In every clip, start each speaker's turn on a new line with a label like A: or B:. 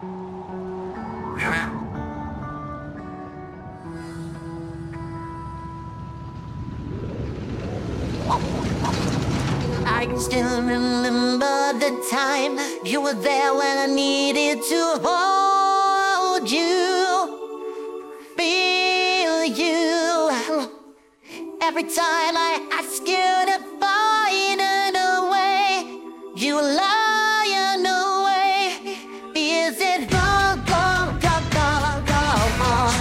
A: I can still remember the time you were there when I needed to hold you, feel you. Every time I ask you to find a way, you lie away. Is it wrong, wrong, wrong, wrong, wrong?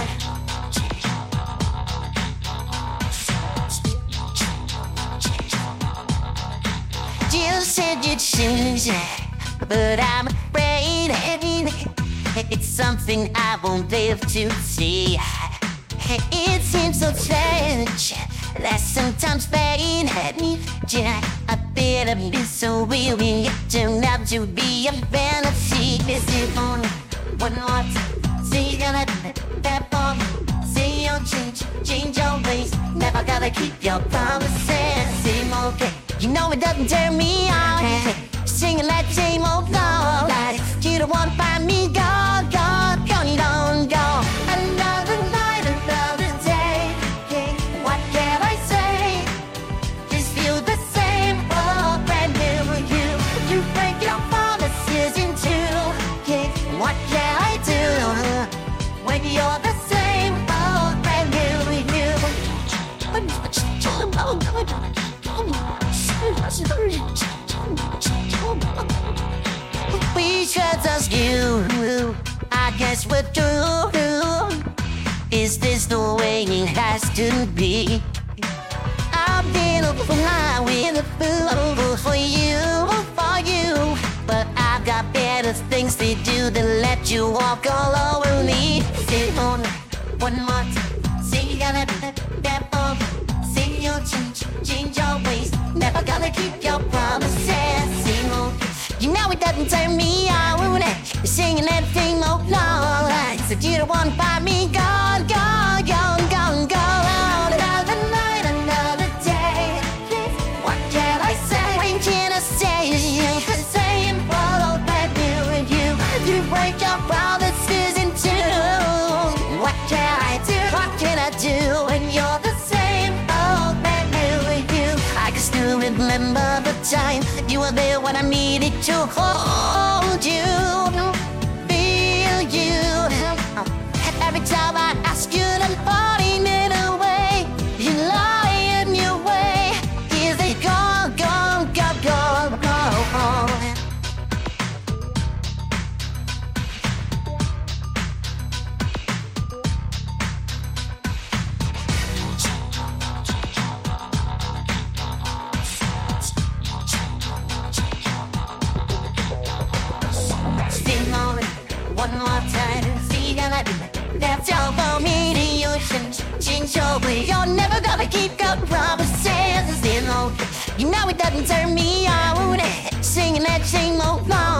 A: You said you'd change it, but I'm afraid it's something I won't live to see. It seems so strange that sometimes fate had me. I feel a bit so real, it turned out to be a fantasy. Is it only one more time? Say you're gonna do that for me. Say you'll change your ways. Never gotta keep your promises. Same old thing, you know it doesn't turn me on. Singing that same old song, like you don't wanna find me, go, go, go, you don't go. Another night, another day. What can I say? Just feel the same, oh, brand new with you. You break your promises in two. What can I do when you're the same, oh, brand new with you? We should just you, I guess we're through. Is this the way it has to be? I've been a fool, I've been a fool for you, but I've got better things to do than let you walk all over me. Say on one more time, say you gotta do that for me. Say you'll change your ways. Never gonna keep your promises. Same old, you know it doesn't turn me on. You're singing that same old song. Said you don't wanna find me, gone, gone, gone, gone, gone. Another night, another day. What can I say? When can I say? It's the same old brand new with you. You break your promises in two. What can I do? What can I do when you're the same old brand new with you? I can still remember the time you were there when I needed to hold you, feel you. Every time I ask you to find it away, you lie in your way. Is it gone, gone, gone, gone, gone? Sing on it one more time. See you like that's all for me. The ocean, change your way. You're never gonna keep your promises. You know it doesn't turn me on. Singing that same old song.